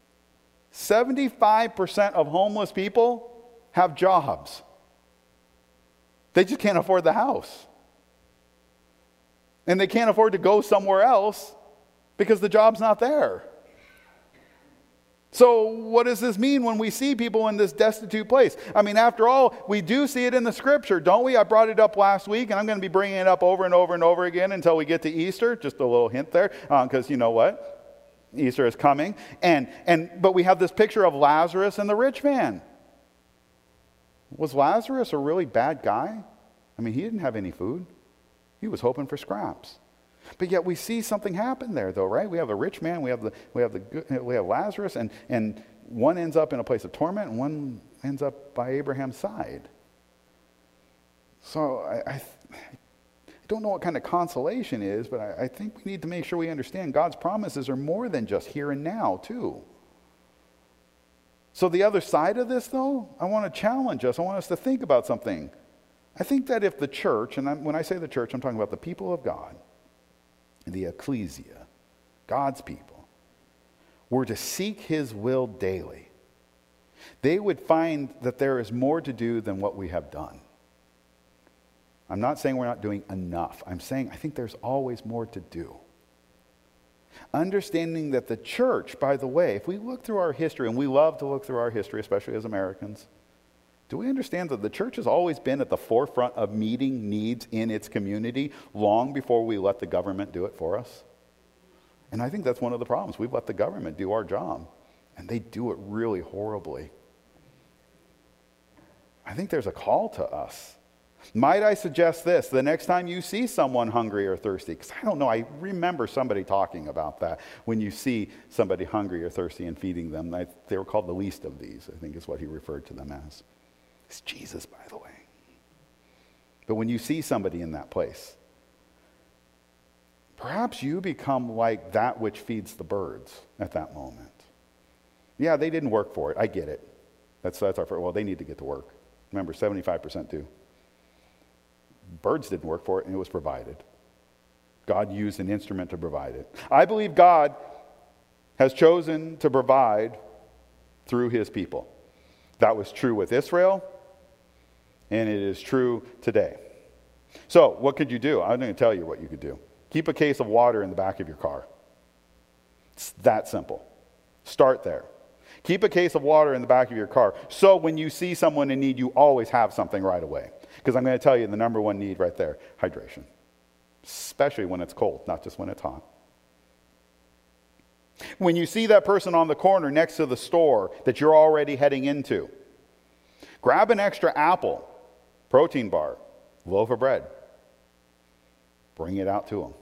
75% of homeless people have jobs. They just can't afford the house. And they can't afford to go somewhere else because the job's not there. So what does this mean when we see people in this destitute place? After all, we do see it in the scripture, don't we? I brought it up last week, and I'm going to be bringing it up over and over and over again until we get to Easter. Just a little hint there, because you know what? Easter is coming. But we have this picture of Lazarus and the rich man. Was Lazarus a really bad guy? He didn't have any food. He was hoping for scraps. But yet we see something happen there, though, right? We have a rich man, we have Lazarus, and one ends up in a place of torment, and one ends up by Abraham's side. So I don't know what kind of consolation is, but I think we need to make sure we understand God's promises are more than just here and now, too. So the other side of this, though, I want to challenge us. I want us to think about something. I think that if the church, and when I say the church, I'm talking about the people of God, the ecclesia, God's people, were to seek his will daily, they would find that there is more to do than what we have done. I'm not saying we're not doing enough. I'm saying I think there's always more to do. Understanding that the church, by the way, if we look through our history, and we love to look through our history, especially as Americans, do we understand that the church has always been at the forefront of meeting needs in its community long before we let the government do it for us? And I think that's one of the problems. We've let the government do our job, and they do it really horribly. I think there's a call to us. Might I suggest this, the next time you see someone hungry or thirsty, because I don't know, I remember somebody talking about that. When you see somebody hungry or thirsty and feeding them, they were called the least of these, I think is what he referred to them as. It's Jesus, by the way. But when you see somebody in that place, perhaps you become like that which feeds the birds at that moment. Yeah, they didn't work for it. I get it. That's our first. Well, they need to get to work. Remember, 75% do. Birds didn't work for it, and it was provided. God used an instrument to provide it. I believe God has chosen to provide through his people. That was true with Israel, and it is true today. So, what could you do? I'm going to tell you what you could do. Keep a case of water in the back of your car. It's that simple. Start there. Keep a case of water in the back of your car, so when you see someone in need, you always have something right away. Because I'm going to tell you the number one need right there, hydration. Especially when it's cold, not just when it's hot. When you see that person on the corner next to the store that you're already heading into, grab an extra apple, protein bar, loaf of bread. Bring it out to them.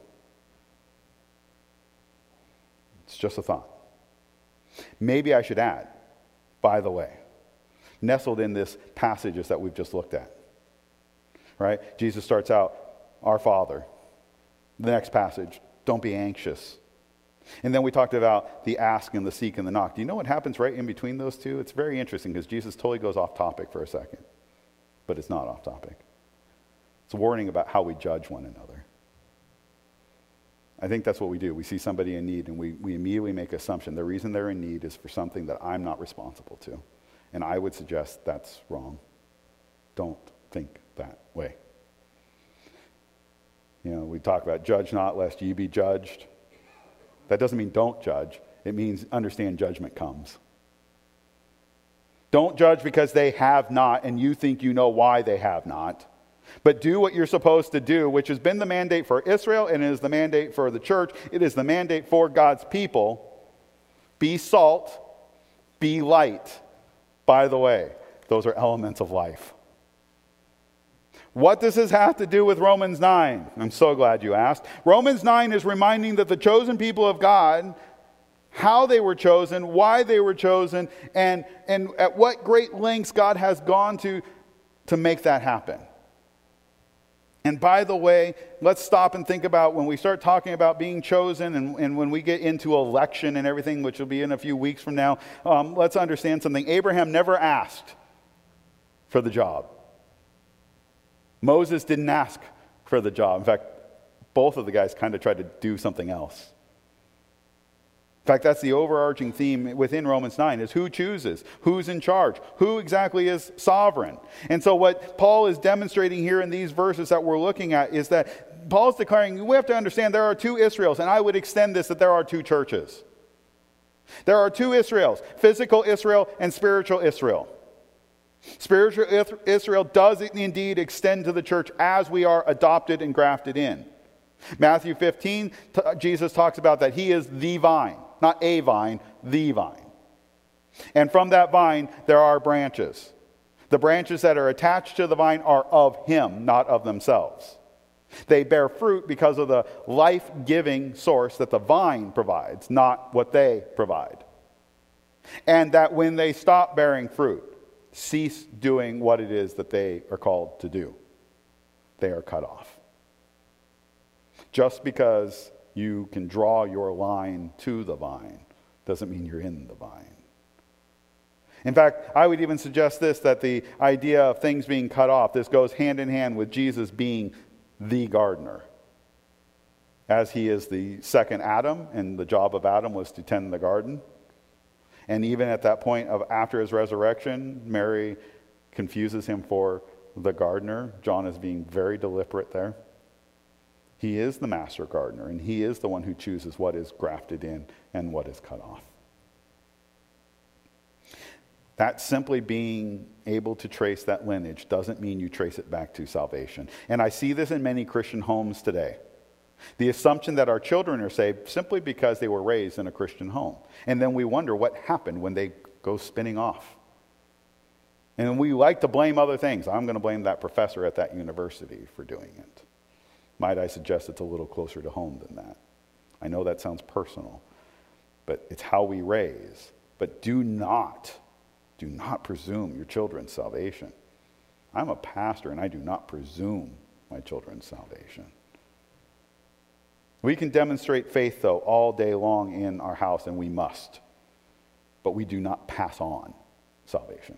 It's just a thought. Maybe I should add, by the way, nestled in this passages that we've just looked at, right? Jesus starts out, our Father. The next passage, don't be anxious. And then we talked about the ask and the seek and the knock. Do you know what happens right in between those two? It's very interesting because Jesus totally goes off topic for a second, but it's not off topic. It's a warning about how we judge one another. I think that's what we do. We see somebody in need and we immediately make an assumption. The reason they're in need is for something that I'm not responsible to. And I would suggest that's wrong. Don't think that way. You know, we talk about judge not lest ye be judged. That doesn't mean don't judge. It means understand judgment comes. Don't judge because they have not and you think you know why they have not. But do what you're supposed to do, which has been the mandate for Israel and it is the mandate for the church. It is the mandate for God's people. Be salt, be light. By the way, those are elements of life. What does this have to do with Romans 9? I'm so glad you asked. Romans 9 is reminding that the chosen people of God, how they were chosen, why they were chosen, and at what great lengths God has gone to make that happen. And by the way, let's stop and think about when we start talking about being chosen and when we get into election and everything, which will be in a few weeks from now, let's understand something. Abraham never asked for the job. Moses didn't ask for the job. In fact, both of the guys kind of tried to do something else. In fact, that's the overarching theme within Romans 9 is who chooses, who's in charge, who exactly is sovereign. And so what Paul is demonstrating here in these verses that we're looking at is that Paul's declaring we have to understand there are two Israels, and I would extend this that there are two churches. There are two Israels, physical Israel and spiritual Israel. Spiritual Israel does indeed extend to the church as we are adopted and grafted in. Matthew 15, Jesus talks about that he is the vine. Not a vine, the vine. And from that vine, there are branches. The branches that are attached to the vine are of him, not of themselves. They bear fruit because of the life-giving source that the vine provides, not what they provide. And that when they stop bearing fruit, cease doing what it is that they are called to do, they are cut off. Just because you can draw your line to the vine doesn't mean you're in the vine. In fact, I would even suggest this, that the idea of things being cut off, this goes hand in hand with Jesus being the gardener. As he is the second Adam, and the job of Adam was to tend the garden. And even at that point of after his resurrection, Mary confuses him for the gardener. John is being very deliberate there. He is the master gardener, and he is the one who chooses what is grafted in and what is cut off. That simply being able to trace that lineage doesn't mean you trace it back to salvation. And I see this in many Christian homes today. The assumption that our children are saved simply because they were raised in a Christian home. And then we wonder what happened when they go spinning off. And we like to blame other things. I'm going to blame that professor at that university for doing it. Might I suggest it's a little closer to home than that? I know that sounds personal, but it's how we raise. But do not presume your children's salvation. I'm a pastor, and I do not presume my children's salvation. We can demonstrate faith, though, all day long in our house, and we must. But we do not pass on salvation.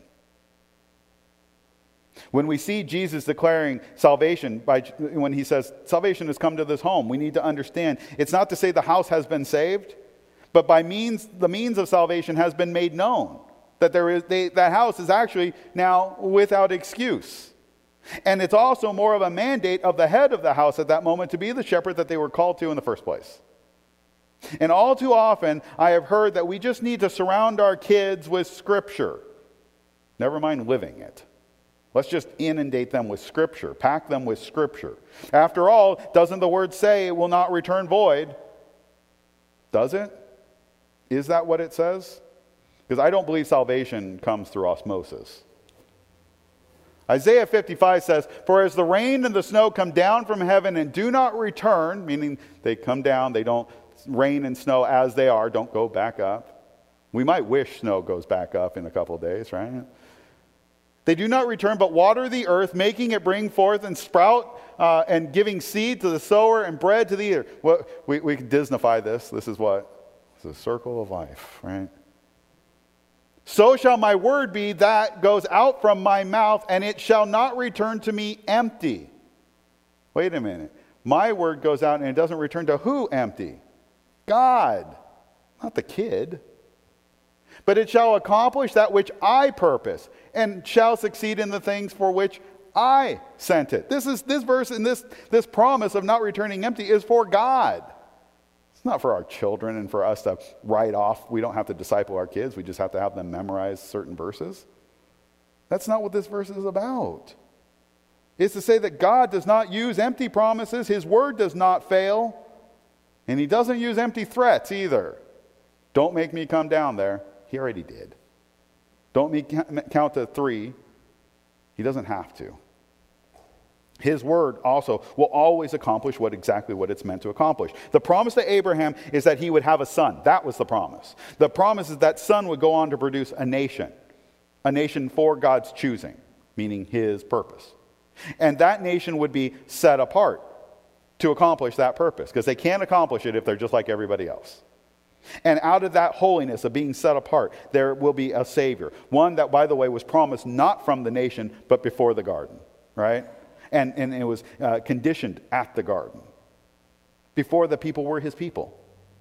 When we see Jesus declaring salvation, when he says, salvation has come to this home, we need to understand, it's not to say the house has been saved, but by the means of salvation has been made known. That that house is actually now without excuse. And it's also more of a mandate of the head of the house at that moment to be the shepherd that they were called to in the first place. And all too often, I have heard that we just need to surround our kids with Scripture. Never mind living it. Let's just inundate them with Scripture, pack them with Scripture. After all, doesn't the word say it will not return void? Does it? Is that what it says? Because I don't believe salvation comes through osmosis. Isaiah 55 says, "For as the rain and the snow come down from heaven and do not return," meaning they come down, they don't rain and snow as they are, don't go back up. We might wish snow goes back up in a couple of days, right? "They do not return, but water the earth, making it bring forth and sprout, and giving seed to the sower and bread to the eater." Well, we can Disneyfy this. This is what? It's a circle of life, right? "So shall my word be that goes out from my mouth, and it shall not return to me empty." Wait a minute. My word goes out and it doesn't return to who empty? God, not the kid. "But it shall accomplish that which I purpose, and shall succeed in the things for which I sent it." This verse and this promise of not returning empty is for God. It's not for our children and for us to write off. We don't have to disciple our kids. We just have to have them memorize certain verses. That's not what this verse is about. It's to say that God does not use empty promises. His word does not fail. And he doesn't use empty threats either. Don't make me come down there. He already did. Don't count to 3. He doesn't have to. His word also will always accomplish exactly what it's meant to accomplish. The promise to Abraham is that he would have a son. That was the promise. The promise is that son would go on to produce a nation for God's choosing, meaning his purpose. And that nation would be set apart to accomplish that purpose, because they can't accomplish it if they're just like everybody else. And out of that holiness of being set apart, there will be a Savior. One that, by the way, was promised not from the nation, but before the garden, right? And it was conditioned at the garden, before the people were his people.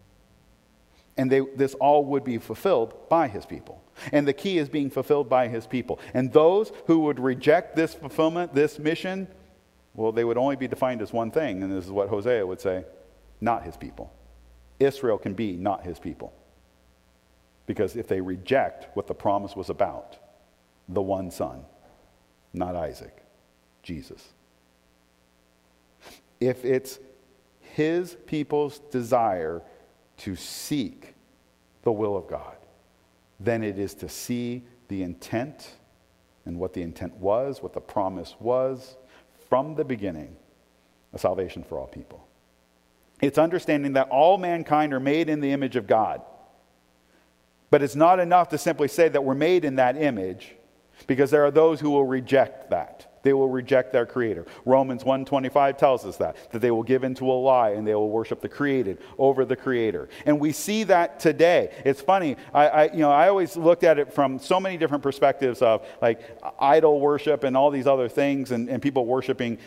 And this all would be fulfilled by his people. And the key is being fulfilled by his people. And those who would reject this fulfillment, this mission, well, they would only be defined as one thing. And this is what Hosea would say: not his people. Israel can be not his people. Because if they reject what the promise was about, the one son, not Isaac, Jesus. If it's his people's desire to seek the will of God, then it is to see the intent and what the intent was, what the promise was from the beginning, a salvation for all people. It's understanding that all mankind are made in the image of God. But it's not enough to simply say that we're made in that image, because there are those who will reject that. They will reject their Creator. Romans 1:25 tells us that they will give into a lie and they will worship the created over the Creator. And we see that today. It's funny. I always looked at it from so many different perspectives of like idol worship and all these other things, and people worshiping,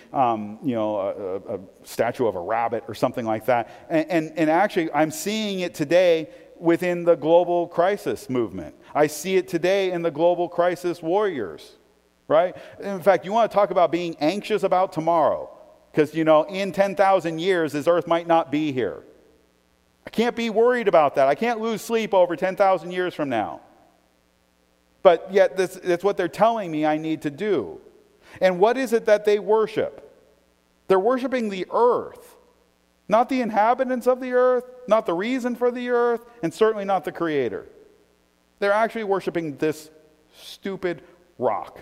a statue of a rabbit or something like that. And actually, I'm seeing it today within the global crisis movement. I see it today in the global crisis warriors, right? In fact, you want to talk about being anxious about tomorrow, because, in 10,000 years, this earth might not be here. I can't be worried about that. I can't lose sleep over 10,000 years from now. But yet, that's what they're telling me I need to do. And what is it that they worship? They're worshiping the earth, not the inhabitants of the earth, not the reason for the earth, and certainly not the creator. They're actually worshiping this stupid rock.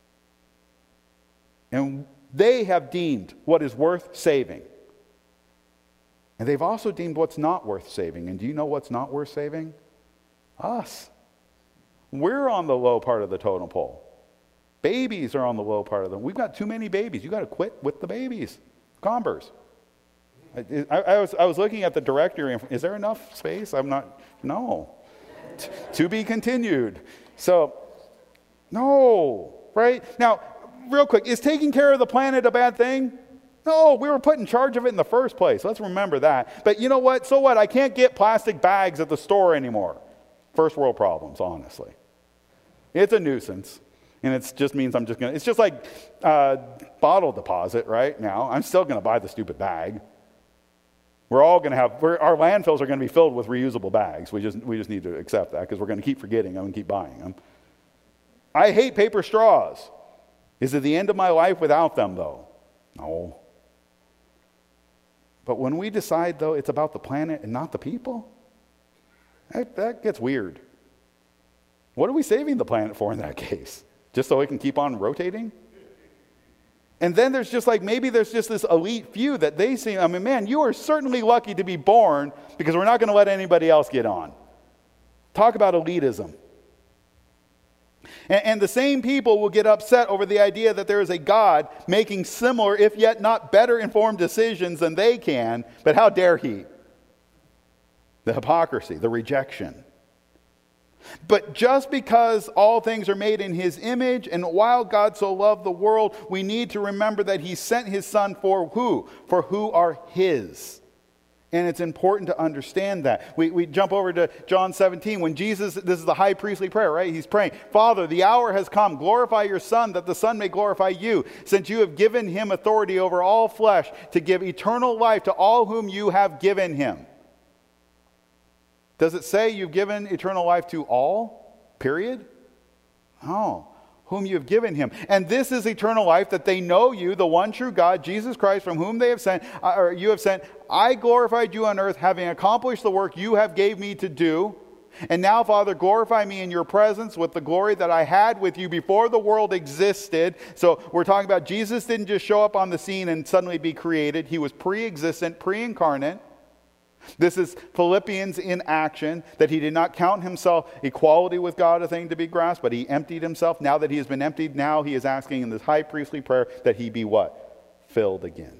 And they have deemed what is worth saving. And they've also deemed what's not worth saving. And do you know what's not worth saving? Us. We're on the low part of the totem pole. Babies are on the low part of them. We've got too many babies. You've got to quit with the babies. Converse. I was looking at the directory. Is there enough space? No. To be continued. So, no. Right? Now, real quick, is taking care of the planet a bad thing? No, we were put in charge of it in the first place. Let's remember that. But you know what? So what? I can't get plastic bags at the store anymore. First world problems, honestly. It's a nuisance. And it just means it's just like bottle deposit right now. I'm still going to buy the stupid bag. We're all going to our landfills are going to be filled with reusable bags. We just need to accept that because we're going to keep forgetting them and keep buying them. I hate paper straws. Is it the end of my life without them, though? No. But when we decide, though, it's about the planet and not the people, that gets weird. What are we saving the planet for in that case? Just so it can keep on rotating? And then there's maybe there's just this elite few that they see. I mean, man, you are certainly lucky to be born because we're not going to let anybody else get on. Talk about elitism. And the same people will get upset over the idea that there is a God making similar, if yet not better informed decisions than they can. But how dare he? The hypocrisy, the rejection. But just because all things are made in his image, and while God so loved the world, we need to remember that he sent his son for who? For who are his. And it's important to understand that. We jump over to John 17 when Jesus, this is the high priestly prayer, right? He's praying, Father, the hour has come. Glorify your Son that the Son may glorify you, since you have given him authority over all flesh to give eternal life to all whom you have given him. Does it say you've given eternal life to all? Period? No. Whom you have given him. And this is eternal life, that they know you, the one true God, Jesus Christ, from whom they have sent, or you have sent. I glorified you on earth, having accomplished the work you have gave me to do. And now, Father, glorify me in your presence with the glory that I had with you before the world existed. So we're talking about Jesus didn't just show up on the scene and suddenly be created. He was pre-existent, pre-incarnate. This is Philippians in action, that he did not count himself equality with God a thing to be grasped, but he emptied himself. Now that he has been emptied, now he is asking in this high priestly prayer that he be what? Filled again.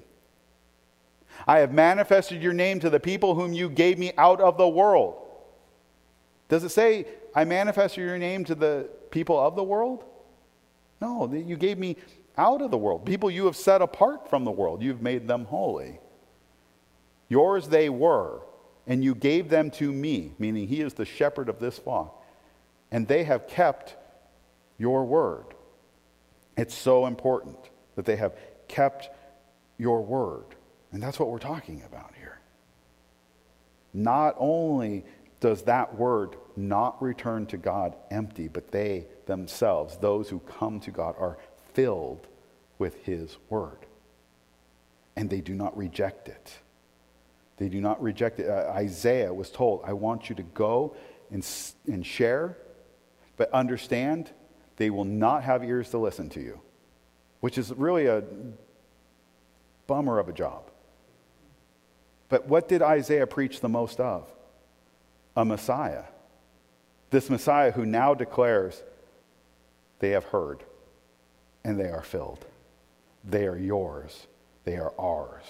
I have manifested your name to the people whom you gave me out of the world. Does it say, I manifested your name to the people of the world? No, you gave me out of the world. People you have set apart from the world. You've made them holy. Yours they were, and you gave them to me, meaning he is the shepherd of this flock, and they have kept your word. It's so important that they have kept your word. And that's what we're talking about here. Not only does that word not return to God empty, but they themselves, those who come to God, are filled with his word. And they do not reject it. They do not reject it. Isaiah was told, I want you to go and share, but understand they will not have ears to listen to you, which is really a bummer of a job. But what did Isaiah preach the most of? A Messiah. This Messiah who now declares, they have heard and they are filled. They are yours. They are ours.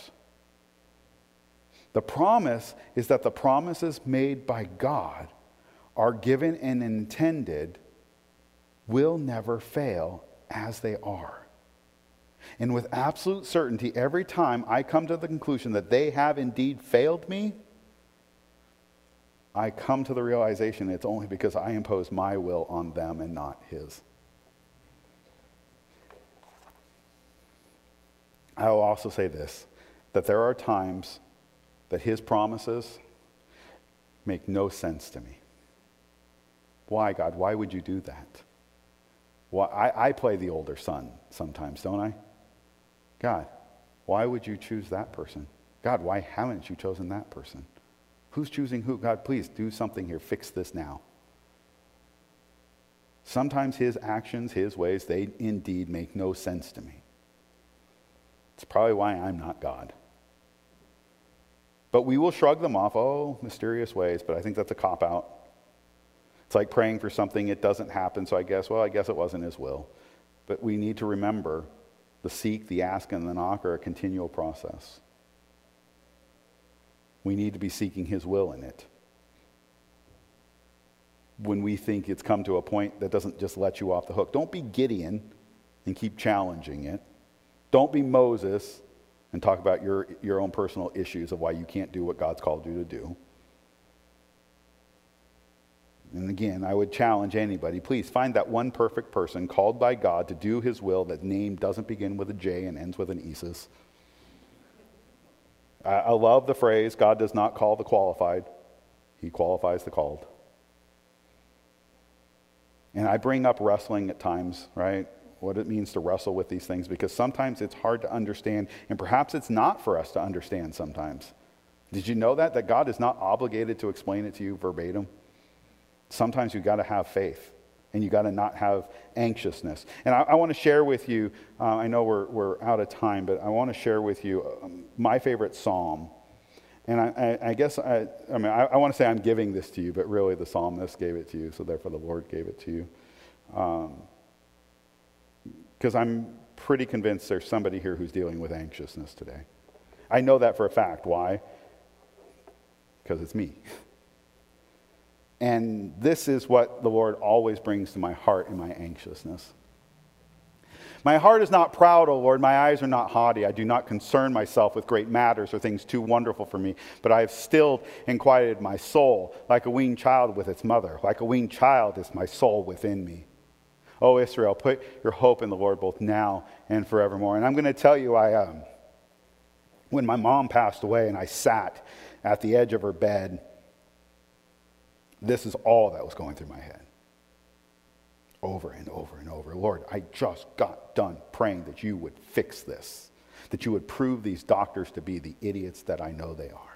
The promise is that the promises made by God are given and intended will never fail as they are. And with absolute certainty, every time I come to the conclusion that they have indeed failed me, I come to the realization it's only because I impose my will on them and not his. I will also say this, that there are times that his promises make no sense to me. Why, God? Why would you do that? Why, I play the older son sometimes, don't I? God, why would you choose that person? God, why haven't you chosen that person? Who's choosing who? God, please do something here. Fix this now. Sometimes his actions, his ways, they indeed make no sense to me. It's probably why I'm not God. But we will shrug them off, oh, mysterious ways, but I think that's a cop-out. It's like praying for something, it doesn't happen, so I guess it wasn't his will. But we need to remember the seek, the ask, and the knock are a continual process. We need to be seeking his will in it. When we think it's come to a point that doesn't just let you off the hook. Don't be Gideon and keep challenging it. Don't be Moses and talk about your own personal issues of why you can't do what God's called you to do. And again, I would challenge anybody, please find that one perfect person called by God to do his will that name doesn't begin with a J and ends with an Isis. I love the phrase, God does not call the qualified, he qualifies the called. And I bring up wrestling at times, right? What it means to wrestle with these things, because sometimes it's hard to understand, and perhaps it's not for us to understand sometimes. Did you know that God is not obligated to explain it to you verbatim? Sometimes you've got to have faith, and you've got to not have anxiousness. And I want to share with you, I know we're out of time, but I want to share with you my favorite psalm. And I guess, I want to say I'm giving this to you, but really the psalmist gave it to you, so therefore the Lord gave it to you. Because I'm pretty convinced there's somebody here who's dealing with anxiousness today. I know that for a fact. Why? Because it's me. And this is what the Lord always brings to my heart in my anxiousness. My heart is not proud, O Lord. My eyes are not haughty. I do not concern myself with great matters or things too wonderful for me. But I have stilled and quieted my soul like a weaned child with its mother. Like a weaned child is my soul within me. O Israel, put your hope in the Lord both now and forevermore. And I'm going to tell you, when my mom passed away and I sat at the edge of her bed, this is all that was going through my head. Over and over and over. Lord, I just got done praying that you would fix this, that you would prove these doctors to be the idiots that I know they are.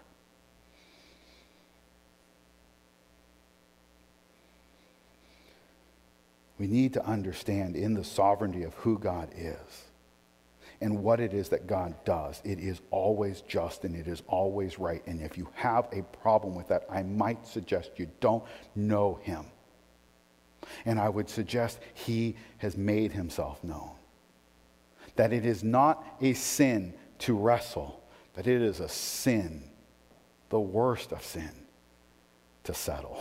We need to understand in the sovereignty of who God is and what it is that God does. It is always just and it is always right. And if you have a problem with that, I might suggest you don't know him. And I would suggest he has made himself known. That it is not a sin to wrestle, but it is a sin, the worst of sin, to settle.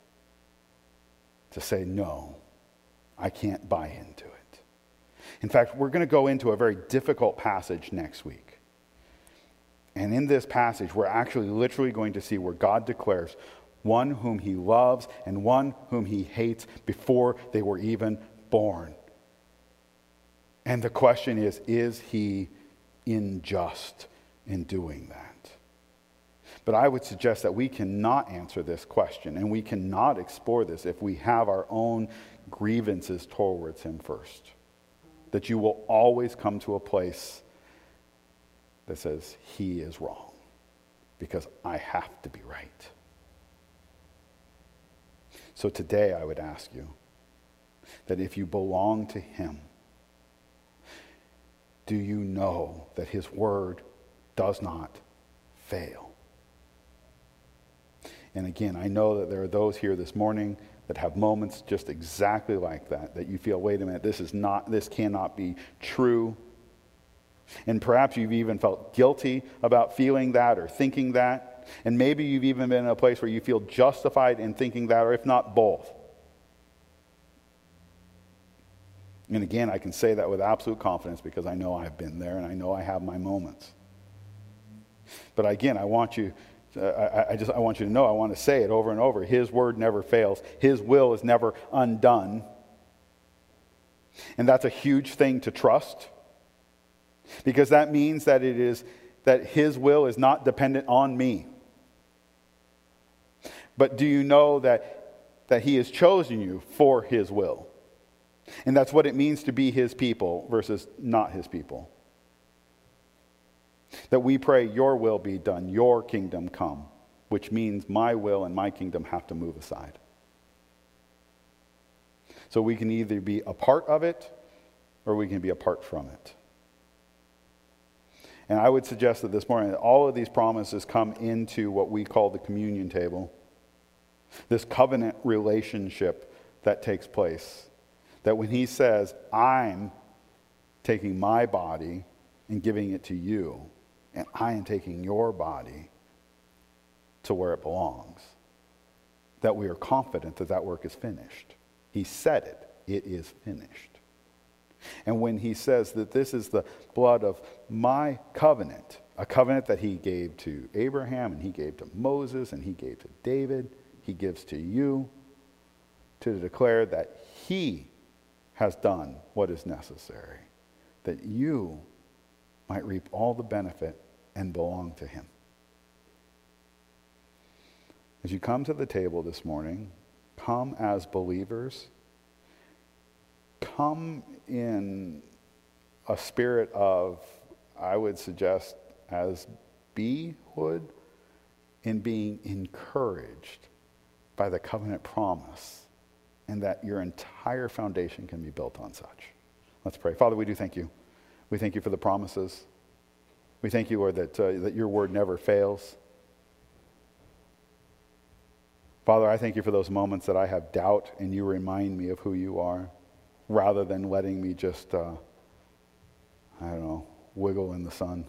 To say, no, I can't buy into it. In fact, we're going to go into a very difficult passage next week. And in this passage, we're actually literally going to see where God declares one whom he loves and one whom he hates before they were even born. And the question is he unjust in doing that? But I would suggest that we cannot answer this question and we cannot explore this if we have our own grievances towards him first. That you will always come to a place that says he is wrong because I have to be right. So today I would ask you that if you belong to him, do you know that his word does not fail? And again, I know that there are those here this morning that have moments just exactly like that, that you feel, wait a minute, this cannot be true. And perhaps you've even felt guilty about feeling that or thinking that. And maybe you've even been in a place where you feel justified in thinking that, or if not both. And again, I can say that with absolute confidence because I know I've been there and I know I have my moments. But again, I want you I want you to know, I want to say it over and over. His word never fails. His will is never undone. And that's a huge thing to trust, because that means that his will is not dependent on me. But do you know that he has chosen you for his will? And that's what it means to be his people versus not his people. That we pray, your will be done, your kingdom come, which means my will and my kingdom have to move aside. So we can either be a part of it or we can be apart from it. And I would suggest that this morning, all of these promises come into what we call the communion table. This covenant relationship that takes place. That when he says, I'm taking my body and giving it to you, and I am taking your body to where it belongs, that we are confident that that work is finished. He said it. It is finished. And when he says that this is the blood of my covenant, a covenant that he gave to Abraham, and he gave to Moses, and he gave to David, he gives to you to declare that he has done what is necessary, that you might reap all the benefit and belong to him. As you come to the table this morning, come as believers. Come in a spirit of, I would suggest, as behood, in being encouraged by the covenant promise, and that your entire foundation can be built on such. Let's pray. Father, we do thank you. We thank you for the promises. We thank you, Lord, that your word never fails. Father, I thank you for those moments that I have doubt and you remind me of who you are, rather than letting me just, wiggle in the sun.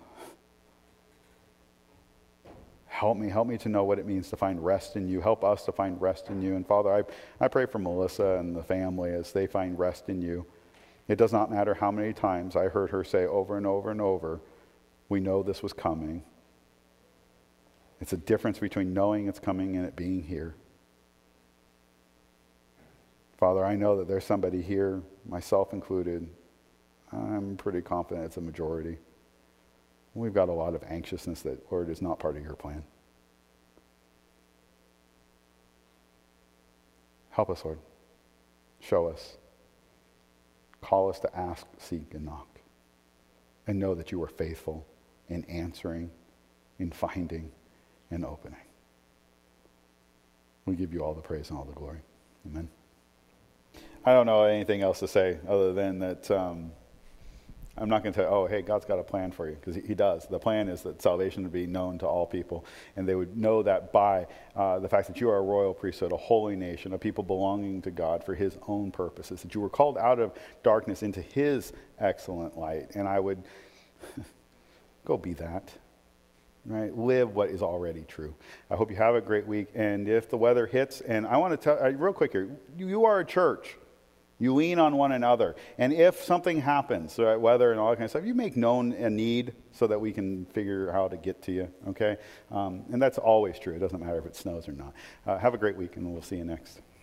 Help me to know what it means to find rest in you. Help us to find rest in you. And Father, I pray for Melissa and the family as they find rest in you. It does not matter how many times I heard her say over and over and over, we know this was coming. It's a difference between knowing it's coming and it being here. Father, I know that there's somebody here, myself included. I'm pretty confident it's a majority. We've got a lot of anxiousness that, Lord, is not part of your plan. Help us, Lord. Show us. Call us to ask, seek, and knock. And know that you are faithful in answering, in finding, and opening. We give you all the praise and all the glory. Amen. I don't know anything else to say other than that I'm not going to tell you, oh, hey, God's got a plan for you, because he does. The plan is that salvation would be known to all people, and they would know that by the fact that you are a royal priesthood, a holy nation, a people belonging to God for his own purposes, that you were called out of darkness into his excellent light. And I would go be that. Right? Live what is already true. I hope you have a great week. And if the weather hits, and I want to tell real quick here, you are a church. You lean on one another. And if something happens, right, weather and all that kind of stuff, you make known a need so that we can figure out how to get to you, okay? And that's always true. It doesn't matter if it snows or not. Have a great week, and we'll see you next.